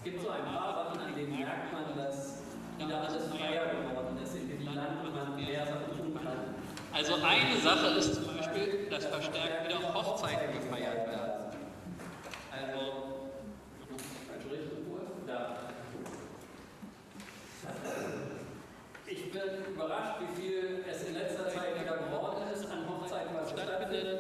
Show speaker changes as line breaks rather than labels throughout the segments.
gibt so ein paar Sachen, an denen merkt man, dass wieder alles freier geworden ist, in dem Land, wo man mehr Sachen tun kann.
Also eine Sache ist zum Beispiel, dass verstärkt wieder Hochzeiten gefeiert werden.
Ich bin überrascht, wie viel es in letzter Zeit wieder geworden ist an Hochzeiten, was stattfindet.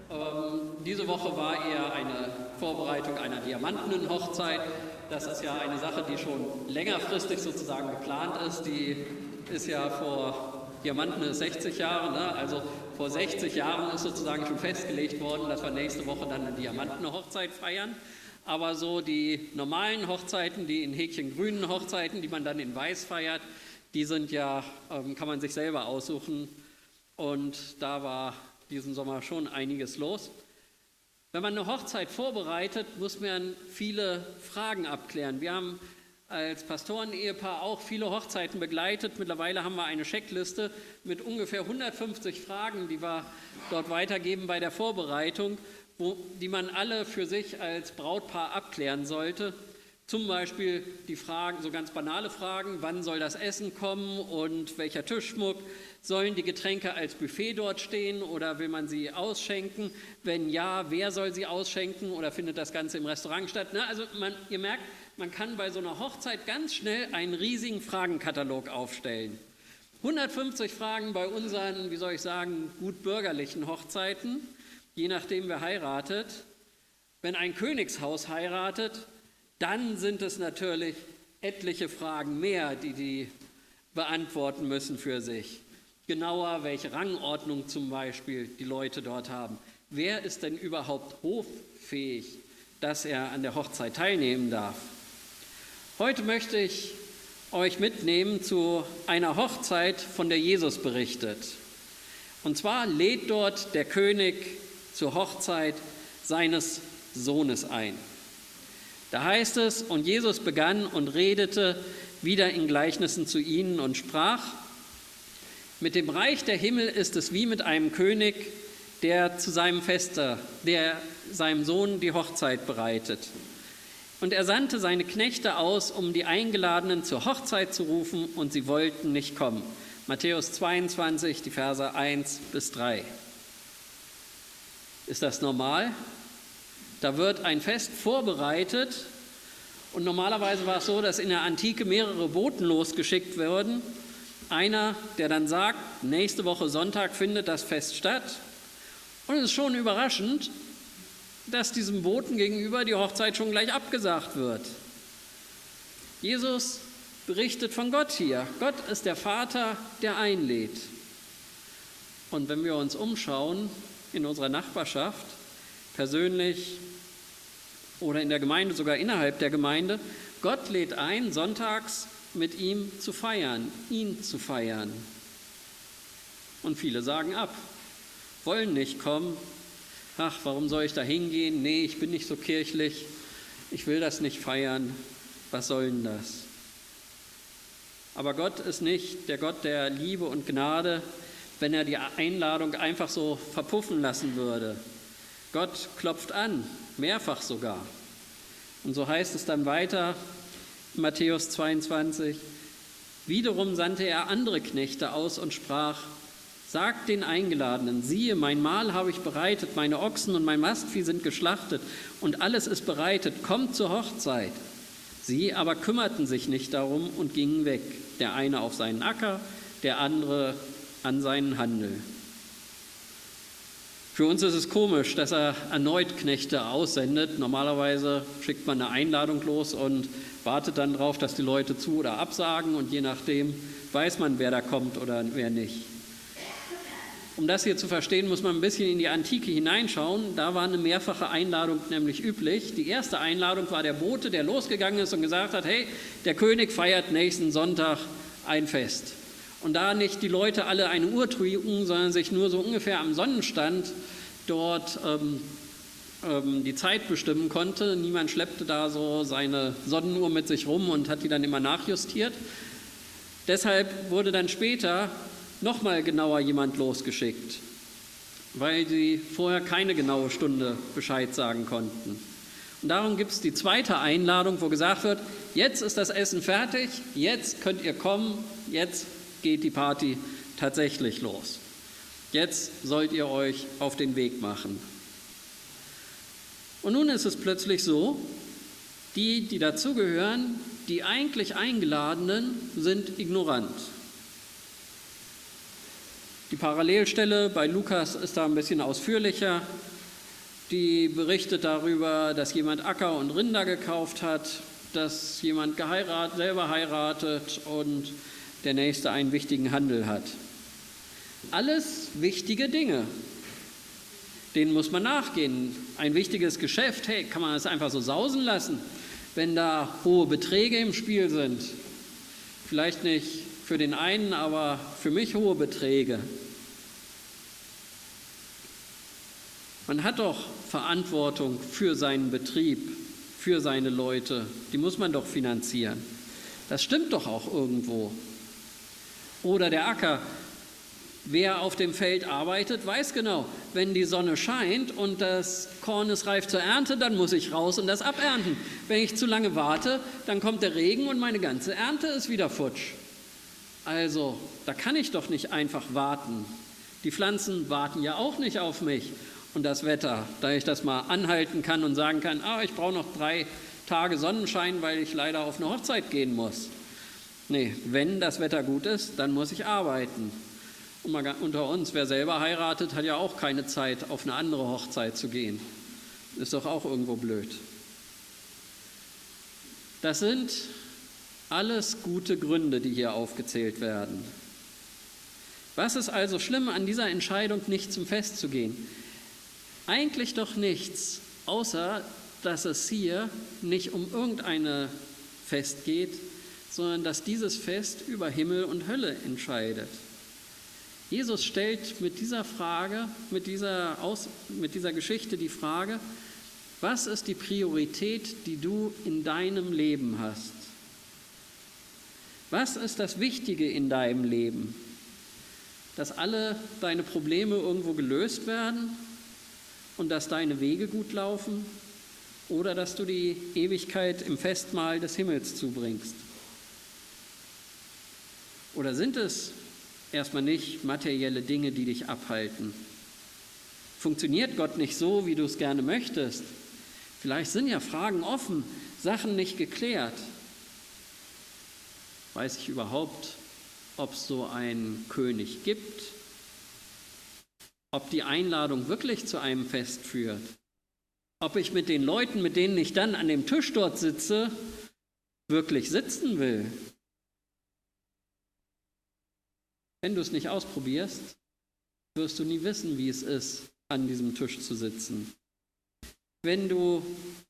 Diese Woche war eher eine Vorbereitung einer Diamantenhochzeit. Das ist ja eine Sache, die schon längerfristig sozusagen geplant ist. Die ist ja vor Diamanten ist 60 Jahre, ne? Also vor 60 Jahren ist sozusagen schon festgelegt worden, dass wir nächste Woche dann eine Diamantenhochzeit feiern. Aber so die normalen Hochzeiten, die in häkchengrünen Hochzeiten, die man dann in Weiß feiert, die sind ja, kann man sich selber aussuchen. Und da war diesen Sommer schon einiges los. Wenn man eine Hochzeit vorbereitet, muss man viele Fragen abklären. Wir haben als Pastoren-Ehepaar auch viele Hochzeiten begleitet. Mittlerweile haben wir eine Checkliste mit ungefähr 150 Fragen, die wir dort weitergeben bei der Vorbereitung, die man alle für sich als Brautpaar abklären sollte. Zum Beispiel die Fragen, so ganz banale Fragen, wann soll das Essen kommen und welcher Tischschmuck? Sollen die Getränke als Buffet dort stehen oder will man sie ausschenken? Wenn ja, wer soll sie ausschenken oder findet das Ganze im Restaurant statt? Also ihr merkt, man kann bei so einer Hochzeit ganz schnell einen riesigen Fragenkatalog aufstellen. 150 Fragen bei unseren, wie soll ich sagen, gut bürgerlichen Hochzeiten, je nachdem wer heiratet. Wenn ein Königshaus heiratet, dann sind es natürlich etliche Fragen mehr, die beantworten müssen für sich. Genauer, welche Rangordnung zum Beispiel die Leute dort haben. Wer ist denn überhaupt hoffähig, dass er an der Hochzeit teilnehmen darf? Heute möchte ich euch mitnehmen zu einer Hochzeit, von der Jesus berichtet. Und zwar lädt dort der König zur Hochzeit seines Sohnes ein. Da heißt es, und Jesus begann und redete wieder in Gleichnissen zu ihnen und sprach: Mit dem Reich der Himmel ist es wie mit einem König, der zu seinem Feste, der seinem Sohn die Hochzeit bereitet. Und er sandte seine Knechte aus, um die Eingeladenen zur Hochzeit zu rufen, und sie wollten nicht kommen. Matthäus 22, die Verse 1 bis 3. Ist das normal? Da wird ein Fest vorbereitet und normalerweise war es so, dass in der Antike mehrere Boten losgeschickt wurden. Einer, der dann sagt, nächste Woche Sonntag findet das Fest statt. Und es ist schon überraschend, dass diesem Boten gegenüber die Hochzeit schon gleich abgesagt wird. Jesus berichtet von Gott hier. Gott ist der Vater, der einlädt. Und wenn wir uns umschauen in unserer Nachbarschaft, persönlich oder in der Gemeinde, sogar innerhalb der Gemeinde, Gott lädt ein, sonntags mit ihm zu feiern, ihn zu feiern. Und viele sagen ab, wollen nicht kommen. Ach, warum soll ich da hingehen? Nee, ich bin nicht so kirchlich, ich will das nicht feiern. Was soll denn das? Aber Gott ist nicht der Gott der Liebe und Gnade, wenn er die Einladung einfach so verpuffen lassen würde. Gott klopft an, mehrfach sogar. Und so heißt es dann weiter, Matthäus 22, wiederum sandte er andere Knechte aus und sprach: Sagt den Eingeladenen, siehe, mein Mahl habe ich bereitet, meine Ochsen und mein Mastvieh sind geschlachtet und alles ist bereitet, kommt zur Hochzeit. Sie aber kümmerten sich nicht darum und gingen weg, der eine auf seinen Acker, der andere an seinen Handel. Für uns ist es komisch, dass er erneut Knechte aussendet. Normalerweise schickt man eine Einladung los und wartet dann darauf, dass die Leute zu- oder absagen und je nachdem weiß man, wer da kommt oder wer nicht. Um das hier zu verstehen, muss man ein bisschen in die Antike hineinschauen. Da war eine mehrfache Einladung nämlich üblich. Die erste Einladung war der Bote, der losgegangen ist und gesagt hat, hey, der König feiert nächsten Sonntag ein Fest. Und da nicht die Leute alle eine Uhr trugen, sondern sich nur so ungefähr am Sonnenstand dort die Zeit bestimmen konnte. Niemand schleppte da so seine Sonnenuhr mit sich rum und hat die dann immer nachjustiert. Deshalb wurde dann später nochmal genauer jemand losgeschickt, weil sie vorher keine genaue Stunde Bescheid sagen konnten. Und darum gibt es die zweite Einladung, wo gesagt wird, jetzt ist das Essen fertig, jetzt könnt ihr kommen, jetzt geht die Party tatsächlich los. Jetzt sollt ihr euch auf den Weg machen. Und nun ist es plötzlich so, die dazugehören, die eigentlich Eingeladenen, sind ignorant. Die Parallelstelle bei Lukas ist da ein bisschen ausführlicher. Die berichtet darüber, dass jemand Acker und Rinder gekauft hat, dass jemand selber heiratet und der Nächste einen wichtigen Handel hat. Alles wichtige Dinge. Denen muss man nachgehen. Ein wichtiges Geschäft, hey, kann man das einfach so sausen lassen, wenn da hohe Beträge im Spiel sind? Vielleicht nicht für den einen, aber für mich hohe Beträge. Man hat doch Verantwortung für seinen Betrieb, für seine Leute. Die muss man doch finanzieren. Das stimmt doch auch irgendwo. Oder der Acker. Wer auf dem Feld arbeitet, weiß genau, wenn die Sonne scheint und das Korn ist reif zur Ernte, dann muss ich raus und das abernten. Wenn ich zu lange warte, dann kommt der Regen und meine ganze Ernte ist wieder futsch. Also, da kann ich doch nicht einfach warten. Die Pflanzen warten ja auch nicht auf mich. Und das Wetter, da ich das mal anhalten kann und sagen kann, ich brauche noch 3 Tage Sonnenschein, weil ich leider auf eine Hochzeit gehen muss. Nee, wenn das Wetter gut ist, dann muss ich arbeiten. Und mal unter uns, wer selber heiratet, hat ja auch keine Zeit, auf eine andere Hochzeit zu gehen. Ist doch auch irgendwo blöd. Das sind alles gute Gründe, die hier aufgezählt werden. Was ist also schlimm an dieser Entscheidung, nicht zum Fest zu gehen? Eigentlich doch nichts, außer dass es hier nicht um irgendein Fest geht, sondern dass dieses Fest über Himmel und Hölle entscheidet. Jesus stellt mit dieser Frage, mit dieser Geschichte die Frage, was ist die Priorität, die du in deinem Leben hast? Was ist das Wichtige in deinem Leben? Dass alle deine Probleme irgendwo gelöst werden und dass deine Wege gut laufen oder dass du die Ewigkeit im Festmahl des Himmels zubringst? Oder sind es erstmal nicht materielle Dinge, die dich abhalten? Funktioniert Gott nicht so, wie du es gerne möchtest? Vielleicht sind ja Fragen offen, Sachen nicht geklärt. Weiß ich überhaupt, ob es so einen König gibt? Ob die Einladung wirklich zu einem Fest führt? Ob ich mit den Leuten, mit denen ich dann an dem Tisch dort sitze, wirklich sitzen will? Wenn du es nicht ausprobierst, wirst du nie wissen, wie es ist, an diesem Tisch zu sitzen. Wenn du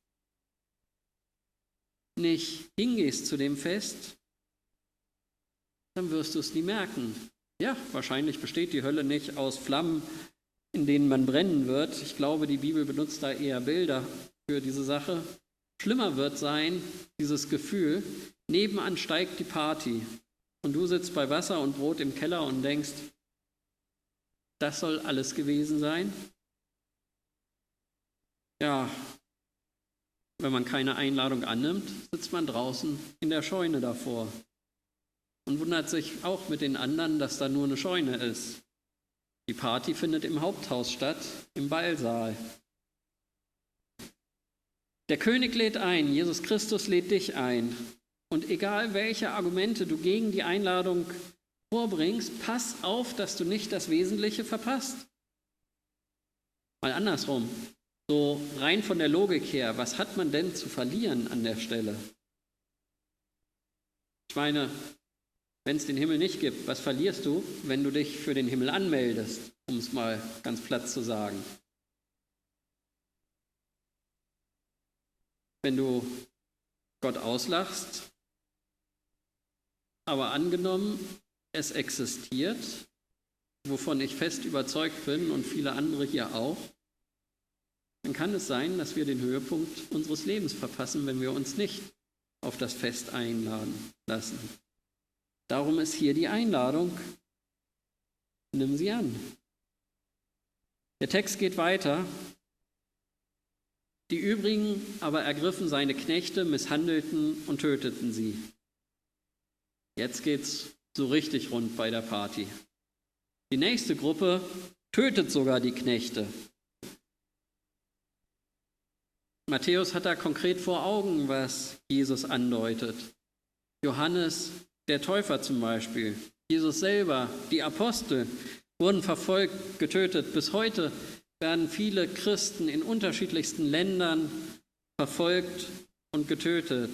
nicht hingehst zu dem Fest, dann wirst du es nie merken. Ja, wahrscheinlich besteht die Hölle nicht aus Flammen, in denen man brennen wird. Ich glaube, die Bibel benutzt da eher Bilder für diese Sache. Schlimmer wird sein, dieses Gefühl, nebenan steigt die Party. Und du sitzt bei Wasser und Brot im Keller und denkst, das soll alles gewesen sein? Ja, wenn man keine Einladung annimmt, sitzt man draußen in der Scheune davor und wundert sich auch mit den anderen, dass da nur eine Scheune ist. Die Party findet im Haupthaus statt, im Ballsaal. Der König lädt ein, Jesus Christus lädt dich ein. Und egal, welche Argumente du gegen die Einladung vorbringst, pass auf, dass du nicht das Wesentliche verpasst. Mal andersrum, so rein von der Logik her, was hat man denn zu verlieren an der Stelle? Ich meine, wenn es den Himmel nicht gibt, was verlierst du, wenn du dich für den Himmel anmeldest, um es mal ganz platt zu sagen? Wenn du Gott auslachst, aber angenommen, es existiert, wovon ich fest überzeugt bin und viele andere hier auch, dann kann es sein, dass wir den Höhepunkt unseres Lebens verpassen, wenn wir uns nicht auf das Fest einladen lassen. Darum ist hier die Einladung, nimm sie an. Der Text geht weiter. Die übrigen aber ergriffen seine Knechte, misshandelten und töteten sie. Jetzt geht's so richtig rund bei der Party. Die nächste Gruppe tötet sogar die Knechte. Matthäus hat da konkret vor Augen, was Jesus andeutet. Johannes, der Täufer zum Beispiel, Jesus selber, die Apostel wurden verfolgt, getötet. Bis heute werden viele Christen in unterschiedlichsten Ländern verfolgt und getötet.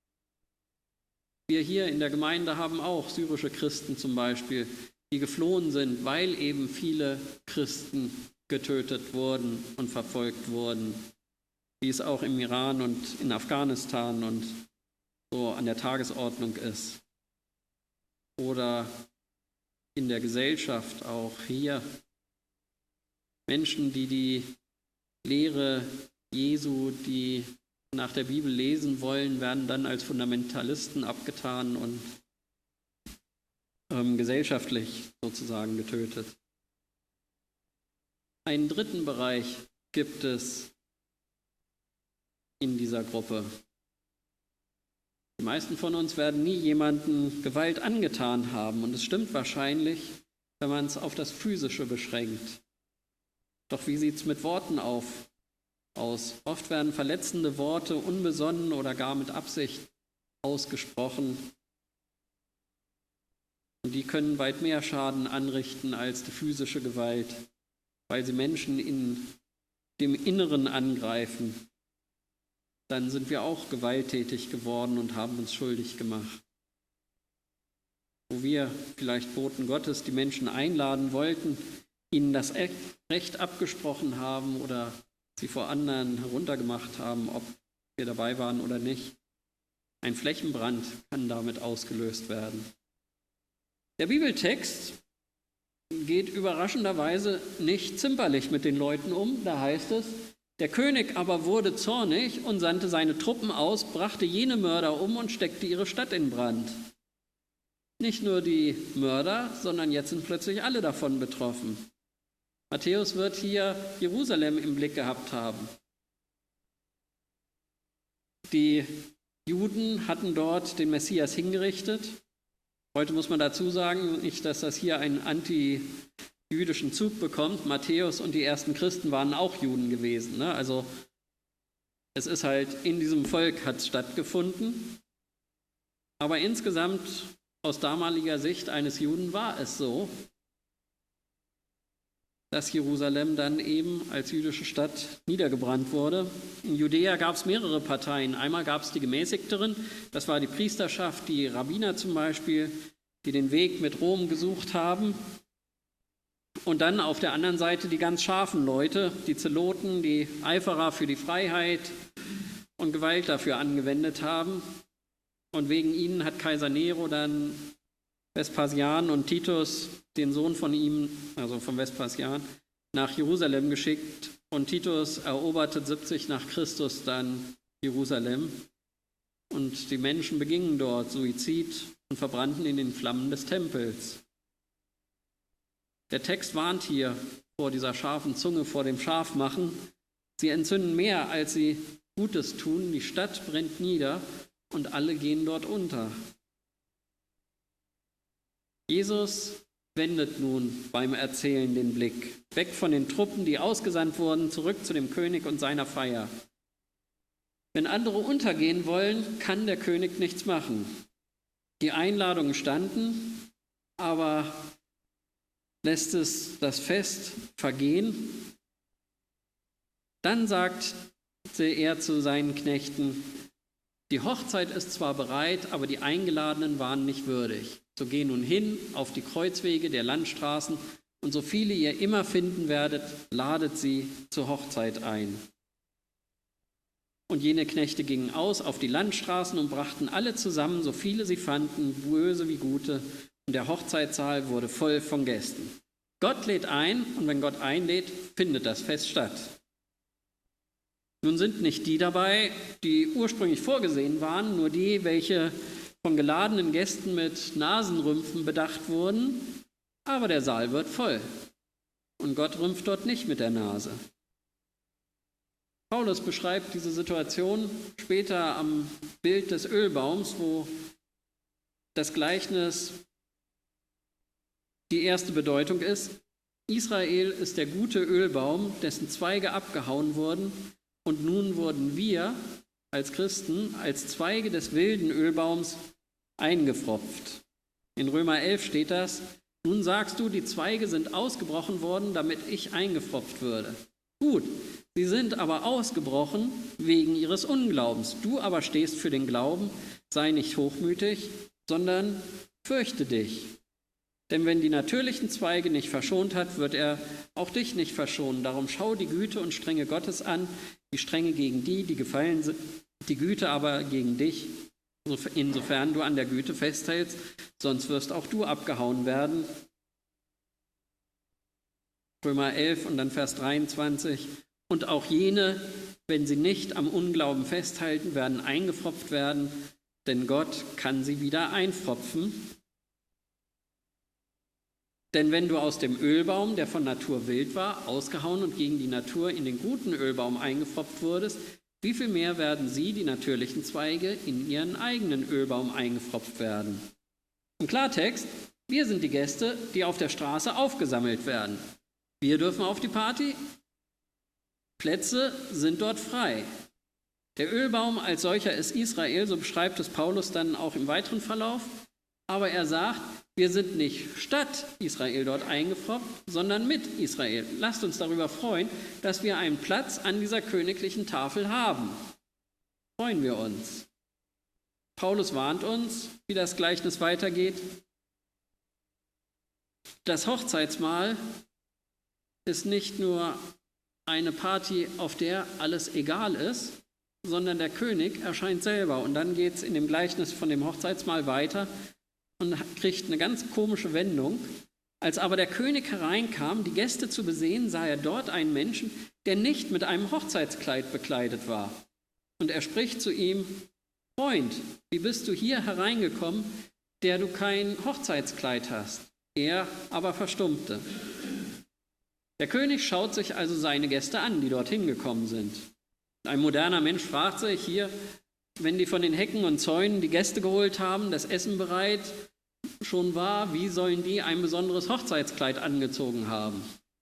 Wir hier in der Gemeinde haben auch syrische Christen zum Beispiel, die geflohen sind, weil eben viele Christen getötet wurden und verfolgt wurden, wie es auch im Iran und in Afghanistan und so an der Tagesordnung ist. Oder in der Gesellschaft auch hier. Menschen, die die Lehre Jesu, die nach der Bibel lesen wollen, werden dann als Fundamentalisten abgetan und gesellschaftlich sozusagen getötet. Einen dritten Bereich gibt es in dieser Gruppe. Die meisten von uns werden nie jemandem Gewalt angetan haben, und es stimmt wahrscheinlich, wenn man es auf das Physische beschränkt. Doch wie sieht es mit Worten aus? Oft werden verletzende Worte unbesonnen oder gar mit Absicht ausgesprochen. Und die können weit mehr Schaden anrichten als die physische Gewalt, weil sie Menschen in dem Inneren angreifen. Dann sind wir auch gewalttätig geworden und haben uns schuldig gemacht. Wo wir vielleicht Boten Gottes die Menschen einladen wollten, ihnen das Recht abgesprochen haben oder sie vor anderen heruntergemacht haben, ob wir dabei waren oder nicht. Ein Flächenbrand kann damit ausgelöst werden. Der Bibeltext geht überraschenderweise nicht zimperlich mit den Leuten um. Da heißt es, der König aber wurde zornig und sandte seine Truppen aus, brachte jene Mörder um und steckte ihre Stadt in Brand. Nicht nur die Mörder, sondern jetzt sind plötzlich alle davon betroffen. Matthäus wird hier Jerusalem im Blick gehabt haben. Die Juden hatten dort den Messias hingerichtet. Heute muss man dazu sagen, nicht, dass das hier einen antijüdischen Zug bekommt. Matthäus und die ersten Christen waren auch Juden gewesen. Ne? Also es ist halt, in diesem Volk hat es stattgefunden. Aber insgesamt aus damaliger Sicht eines Juden war es so, dass Jerusalem dann eben als jüdische Stadt niedergebrannt wurde. In Judäa gab es mehrere Parteien. Einmal gab es die gemäßigteren, das war die Priesterschaft, die Rabbiner zum Beispiel, die den Weg mit Rom gesucht haben. Und dann auf der anderen Seite die ganz scharfen Leute, die Zeloten, die Eiferer für die Freiheit und Gewalt dafür angewendet haben. Und wegen ihnen hat Kaiser Nero dann Vespasian und Titus, den Sohn von ihm, also von Vespasian, nach Jerusalem geschickt. Und Titus eroberte 70 nach Christus dann Jerusalem. Und die Menschen begingen dort Suizid und verbrannten in den Flammen des Tempels. Der Text warnt hier vor dieser scharfen Zunge, vor dem Scharfmachen. Sie entzünden mehr, als sie Gutes tun. Die Stadt brennt nieder und alle gehen dort unter. Jesus wendet nun beim Erzählen den Blick weg von den Truppen, die ausgesandt wurden, zurück zu dem König und seiner Feier. Wenn andere untergehen wollen, kann der König nichts machen. Die Einladungen standen, aber lässt es das Fest vergehen? Dann sagte er zu seinen Knechten, die Hochzeit ist zwar bereit, aber die Eingeladenen waren nicht würdig. So geh nun hin auf die Kreuzwege der Landstraßen und so viele ihr immer finden werdet, ladet sie zur Hochzeit ein. Und jene Knechte gingen aus auf die Landstraßen und brachten alle zusammen, so viele sie fanden, böse wie gute, und der Hochzeitssaal wurde voll von Gästen. Gott lädt ein, und wenn Gott einlädt, findet das Fest statt. Nun sind nicht die dabei, die ursprünglich vorgesehen waren, nur die, welche von geladenen Gästen mit Nasenrümpfen bedacht wurden, aber der Saal wird voll. Und Gott rümpft dort nicht mit der Nase. Paulus beschreibt diese Situation später am Bild des Ölbaums, wo das Gleichnis die erste Bedeutung ist. Israel ist der gute Ölbaum, dessen Zweige abgehauen wurden, und nun wurden wir als Christen als Zweige des wilden Ölbaums eingepfropft. In Römer 11 steht das: Nun sagst du, die Zweige sind ausgebrochen worden, damit ich eingepfropft würde. Gut, sie sind aber ausgebrochen wegen ihres Unglaubens. Du aber stehst für den Glauben, sei nicht hochmütig, sondern fürchte dich. Denn wenn die natürlichen Zweige nicht verschont hat, wird er auch dich nicht verschonen. Darum schau die Güte und Strenge Gottes an, die Strenge gegen die gefallen sind, die Güte aber gegen dich, insofern du an der Güte festhältst, sonst wirst auch du abgehauen werden. Römer 11 und dann Vers 23. Und auch jene, wenn sie nicht am Unglauben festhalten, werden eingepfropft werden, denn Gott kann sie wieder einpfropfen. Denn wenn du aus dem Ölbaum, der von Natur wild war, ausgehauen und gegen die Natur in den guten Ölbaum eingepfropft wurdest, wie viel mehr werden sie, die natürlichen Zweige, in ihren eigenen Ölbaum eingepfropft werden? Im Klartext, wir sind die Gäste, die auf der Straße aufgesammelt werden. Wir dürfen auf die Party, Plätze sind dort frei. Der Ölbaum als solcher ist Israel, so beschreibt es Paulus dann auch im weiteren Verlauf. Aber er sagt, wir sind nicht statt Israel dort eingepfropft, sondern mit Israel. Lasst uns darüber freuen, dass wir einen Platz an dieser königlichen Tafel haben. Freuen wir uns. Paulus warnt uns, wie das Gleichnis weitergeht. Das Hochzeitsmahl ist nicht nur eine Party, auf der alles egal ist, sondern der König erscheint selber. Und dann geht es in dem Gleichnis von dem Hochzeitsmahl weiter und kriegt eine ganz komische Wendung. Als aber der König hereinkam, die Gäste zu besehen, sah er dort einen Menschen, der nicht mit einem Hochzeitskleid bekleidet war. Und er spricht zu ihm: Freund, wie bist du hier hereingekommen, der du kein Hochzeitskleid hast? Er aber verstummte. Der König schaut sich also seine Gäste an, die dorthin gekommen sind. Ein moderner Mensch fragt sich hier, wenn die von den Hecken und Zäunen die Gäste geholt haben, das Essen bereit schon war, wie sollen die ein besonderes Hochzeitskleid angezogen haben?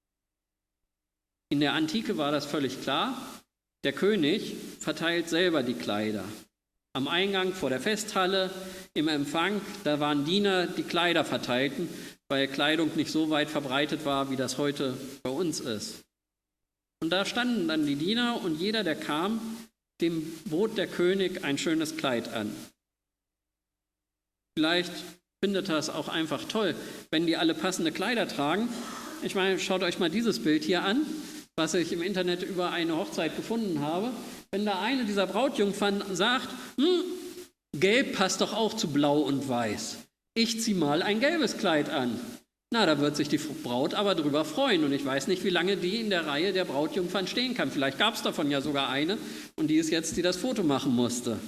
In der Antike war das völlig klar. Der König verteilt selber die Kleider. Am Eingang vor der Festhalle, im Empfang, da waren Diener, die Kleider verteilten, weil Kleidung nicht so weit verbreitet war, wie das heute bei uns ist. Und da standen dann die Diener und jeder, der kam, dem bot der König ein schönes Kleid an. Vielleicht findet er es auch einfach toll, wenn die alle passende Kleider tragen. Ich meine, schaut euch mal dieses Bild hier an, was ich im Internet über eine Hochzeit gefunden habe. Wenn da eine dieser Brautjungfern sagt, Gelb passt doch auch zu Blau und Weiß. Ich ziehe mal ein gelbes Kleid an. Na, da wird sich die Braut aber drüber freuen. Und ich weiß nicht, wie lange die in der Reihe der Brautjungfern stehen kann. Vielleicht gab es davon ja sogar eine und die ist jetzt, die das Foto machen musste.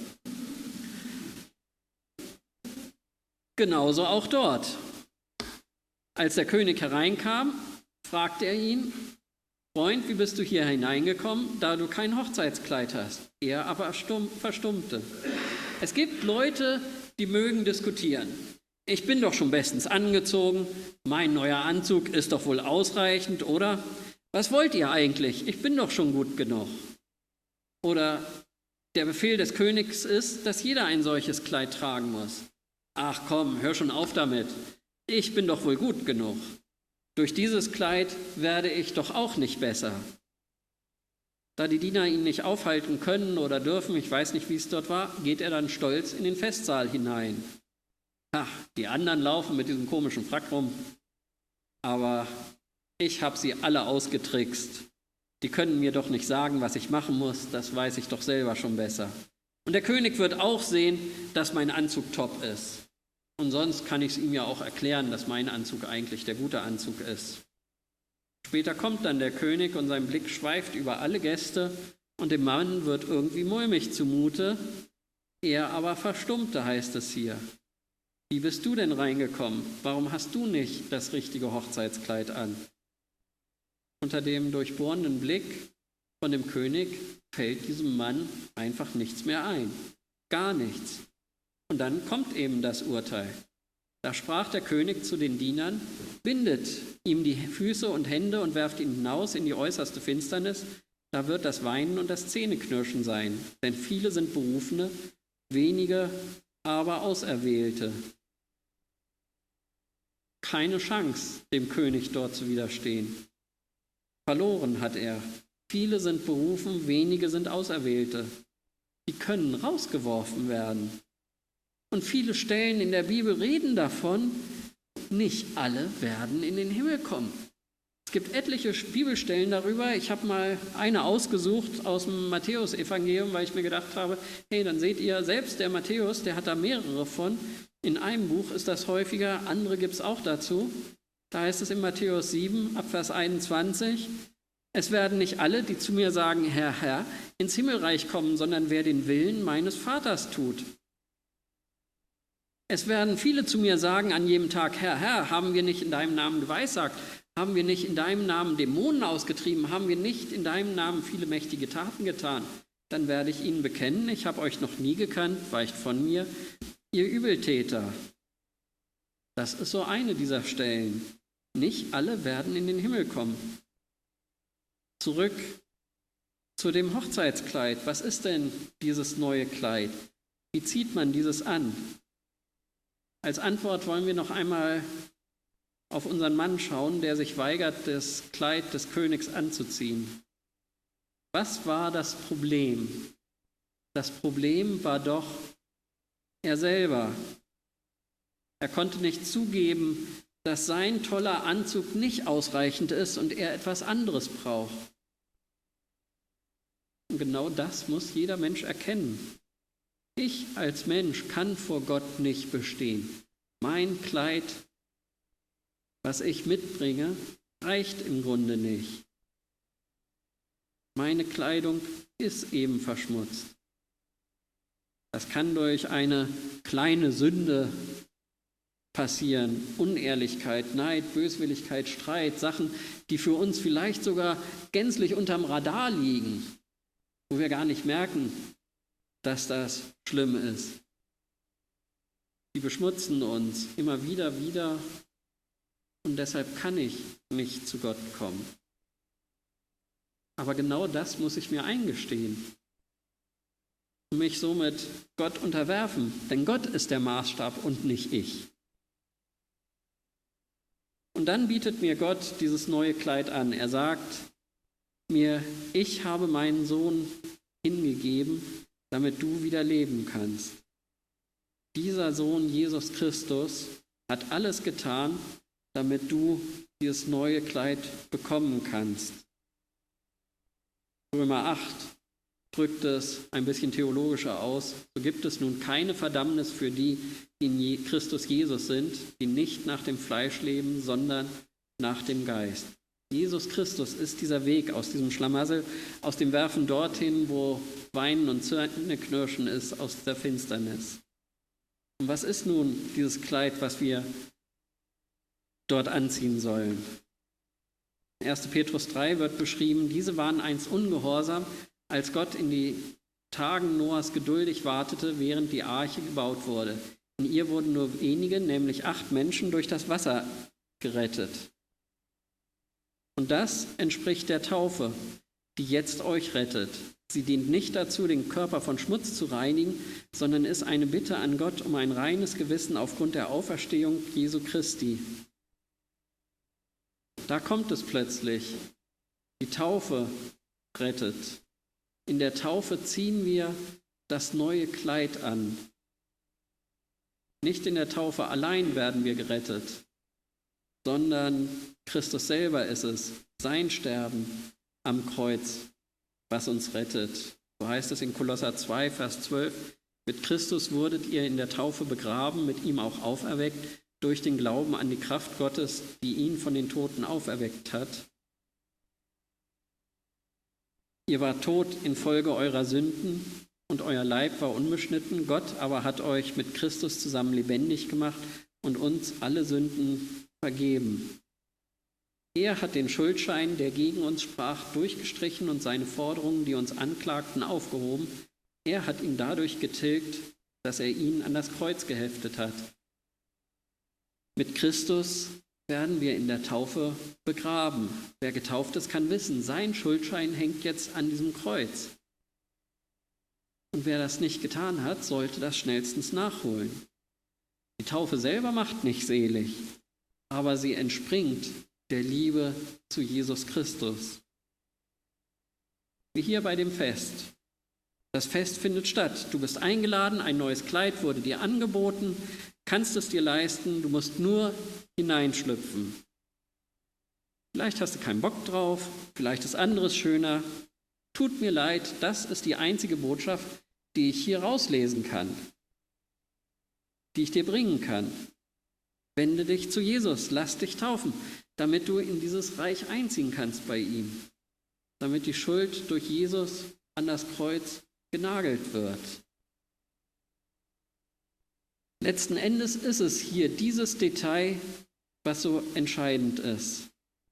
Genauso auch dort. Als der König hereinkam, fragte er ihn: Freund, wie bist du hier hineingekommen, da du kein Hochzeitskleid hast? Er aber verstummte. Es gibt Leute, die mögen diskutieren. Ich bin doch schon bestens angezogen, mein neuer Anzug ist doch wohl ausreichend, oder? Was wollt ihr eigentlich? Ich bin doch schon gut genug. Oder der Befehl des Königs ist, dass jeder ein solches Kleid tragen muss. Ach komm, hör schon auf damit. Ich bin doch wohl gut genug. Durch dieses Kleid werde ich doch auch nicht besser. Da die Diener ihn nicht aufhalten können oder dürfen, ich weiß nicht, wie es dort war, geht er dann stolz in den Festsaal hinein. Ach, die anderen laufen mit diesem komischen Frack rum, aber ich habe sie alle ausgetrickst. Die können mir doch nicht sagen, was ich machen muss, das weiß ich doch selber schon besser. Und der König wird auch sehen, dass mein Anzug top ist. Und sonst kann ich es ihm ja auch erklären, dass mein Anzug eigentlich der gute Anzug ist. Später kommt dann der König und sein Blick schweift über alle Gäste und dem Mann wird irgendwie mulmig zumute. Er aber verstummte, heißt es hier. Wie bist du denn reingekommen? Warum hast du nicht das richtige Hochzeitskleid an? Unter dem durchbohrenden Blick von dem König fällt diesem Mann einfach nichts mehr ein. Gar nichts. Und dann kommt eben das Urteil. Da sprach der König zu den Dienern: Bindet ihm die Füße und Hände und werft ihn hinaus in die äußerste Finsternis. Da wird das Weinen und das Zähneknirschen sein. Denn viele sind Berufene, wenige aber Auserwählte. Keine Chance, dem König dort zu widerstehen. Verloren hat er. Viele sind berufen, wenige sind Auserwählte. Die können rausgeworfen werden. Und viele Stellen in der Bibel reden davon, nicht alle werden in den Himmel kommen. Es gibt etliche Bibelstellen darüber. Ich habe mal eine ausgesucht aus dem Matthäus-Evangelium, weil ich mir gedacht habe, hey, dann seht ihr, selbst der Matthäus, der hat da mehrere von. In einem Buch ist das häufiger, andere gibt es auch dazu. Da heißt es in Matthäus 7, ab Vers 21, es werden nicht alle, die zu mir sagen, Herr, Herr, ins Himmelreich kommen, sondern wer den Willen meines Vaters tut. Es werden viele zu mir sagen an jedem Tag, Herr, Herr, haben wir nicht in deinem Namen geweissagt? Haben wir nicht in deinem Namen Dämonen ausgetrieben? Haben wir nicht in deinem Namen viele mächtige Taten getan? Dann werde ich ihnen bekennen, ich habe euch noch nie gekannt, weicht von mir, ihr Übeltäter. Das ist so eine dieser Stellen. Nicht alle werden in den Himmel kommen. Zurück zu dem Hochzeitskleid. Was ist denn dieses neue Kleid? Wie zieht man dieses an? Als Antwort wollen wir noch einmal auf unseren Mann schauen, der sich weigert, das Kleid des Königs anzuziehen. Was war das Problem? Das Problem war doch er selber. Er konnte nicht zugeben, dass sein toller Anzug nicht ausreichend ist und er etwas anderes braucht. Und genau das muss jeder Mensch erkennen. Ich als Mensch kann vor Gott nicht bestehen. Mein Kleid, was ich mitbringe, reicht im Grunde nicht. Meine Kleidung ist eben verschmutzt. Das kann durch eine kleine Sünde passieren. Unehrlichkeit, Neid, Böswilligkeit, Streit, Sachen, die für uns vielleicht sogar gänzlich unterm Radar liegen, wo wir gar nicht merken, dass das schlimm ist. Die beschmutzen uns immer wieder und deshalb kann ich nicht zu Gott kommen. Aber genau das muss ich mir eingestehen und mich somit Gott unterwerfen, denn Gott ist der Maßstab und nicht ich. Und dann bietet mir Gott dieses neue Kleid an. Er sagt mir, ich habe meinen Sohn hingegeben, damit du wieder leben kannst. Dieser Sohn, Jesus Christus, hat alles getan, damit du dieses neue Kleid bekommen kannst. Römer 8 drückt es ein bisschen theologischer aus. So gibt es nun keine Verdammnis für die, die in Christus Jesus sind, die nicht nach dem Fleisch leben, sondern nach dem Geist. Jesus Christus ist dieser Weg aus diesem Schlamassel, aus dem Werfen dorthin, wo Weinen und Zähneknirschen ist, aus der Finsternis. Und was ist nun dieses Kleid, was wir dort anziehen sollen? In 1. Petrus 3 wird beschrieben, diese waren einst ungehorsam, als Gott in die Tagen Noahs geduldig wartete, während die Arche gebaut wurde. In ihr wurden nur wenige, nämlich 8 Menschen, durch das Wasser gerettet. Und das entspricht der Taufe, die jetzt euch rettet. Sie dient nicht dazu, den Körper von Schmutz zu reinigen, sondern ist eine Bitte an Gott um ein reines Gewissen aufgrund der Auferstehung Jesu Christi. Da kommt es plötzlich. Die Taufe rettet. In der Taufe ziehen wir das neue Kleid an. Nicht in der Taufe allein werden wir gerettet, sondern Christus selber ist es, sein Sterben am Kreuz, was uns rettet. So heißt es in Kolosser 2, Vers 12, mit Christus wurdet ihr in der Taufe begraben, mit ihm auch auferweckt, durch den Glauben an die Kraft Gottes, die ihn von den Toten auferweckt hat. Ihr wart tot infolge eurer Sünden und euer Leib war unbeschnitten. Gott aber hat euch mit Christus zusammen lebendig gemacht und uns alle Sünden vergeben. Er hat den Schuldschein, der gegen uns sprach, durchgestrichen und seine Forderungen, die uns anklagten, aufgehoben. Er hat ihn dadurch getilgt, dass er ihn an das Kreuz geheftet hat. Mit Christus werden wir in der Taufe begraben. Wer getauft ist, kann wissen, sein Schuldschein hängt jetzt an diesem Kreuz. Und wer das nicht getan hat, sollte das schnellstens nachholen. Die Taufe selber macht nicht selig, aber sie entspringt der Liebe zu Jesus Christus. Wie hier bei dem Fest. Das Fest findet statt. Du bist eingeladen, ein neues Kleid wurde dir angeboten, kannst es dir leisten, du musst nur hineinschlüpfen. Vielleicht hast du keinen Bock drauf, vielleicht ist anderes schöner. Tut mir leid, das ist die einzige Botschaft, die ich hier rauslesen kann, die ich dir bringen kann. Wende dich zu Jesus, lass dich taufen, damit du in dieses Reich einziehen kannst bei ihm, damit die Schuld durch Jesus an das Kreuz genagelt wird. Letzten Endes ist es hier dieses Detail, was so entscheidend ist.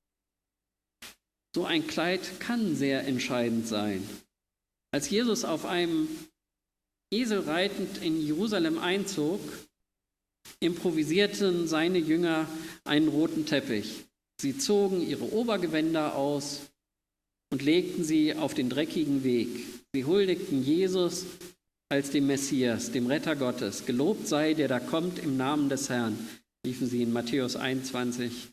So ein Kleid kann sehr entscheidend sein. Als Jesus auf einem Esel reitend in Jerusalem einzog, improvisierten seine Jünger einen roten Teppich. Sie zogen ihre Obergewänder aus und legten sie auf den dreckigen Weg. Sie huldigten Jesus als dem Messias, dem Retter Gottes. Gelobt sei, der da kommt im Namen des Herrn, riefen sie in Matthäus 21.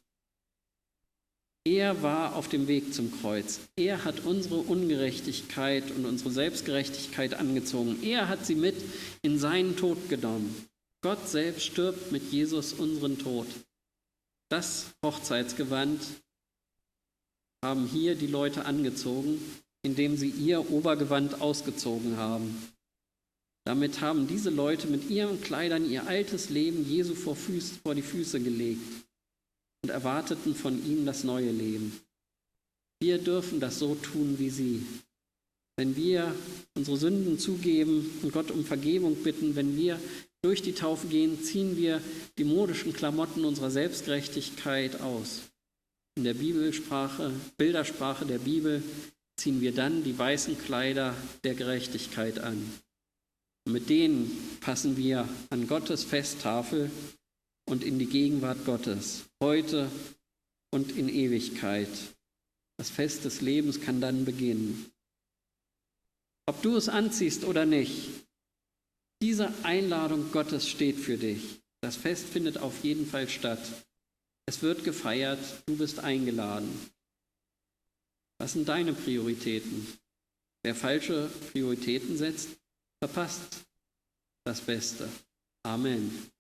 Er war auf dem Weg zum Kreuz. Er hat unsere Ungerechtigkeit und unsere Selbstgerechtigkeit angezogen. Er hat sie mit in seinen Tod genommen. Gott selbst stirbt mit Jesus unseren Tod. Das Hochzeitsgewand haben hier die Leute angezogen, indem sie ihr Obergewand ausgezogen haben. Damit haben diese Leute mit ihren Kleidern ihr altes Leben Jesu vor die Füße gelegt und erwarteten von ihm das neue Leben. Wir dürfen das so tun wie sie. Wenn wir unsere Sünden zugeben und Gott um Vergebung bitten, wenn wir durch die Taufe gehen, ziehen wir die modischen Klamotten unserer Selbstgerechtigkeit aus. In der Bildersprache der Bibel ziehen wir dann die weißen Kleider der Gerechtigkeit an. Und mit denen passen wir an Gottes Festtafel und in die Gegenwart Gottes, heute und in Ewigkeit. Das Fest des Lebens kann dann beginnen. Ob du es anziehst oder nicht, diese Einladung Gottes steht für dich. Das Fest findet auf jeden Fall statt. Es wird gefeiert, du bist eingeladen. Was sind deine Prioritäten? Wer falsche Prioritäten setzt, verpasst das Beste. Amen.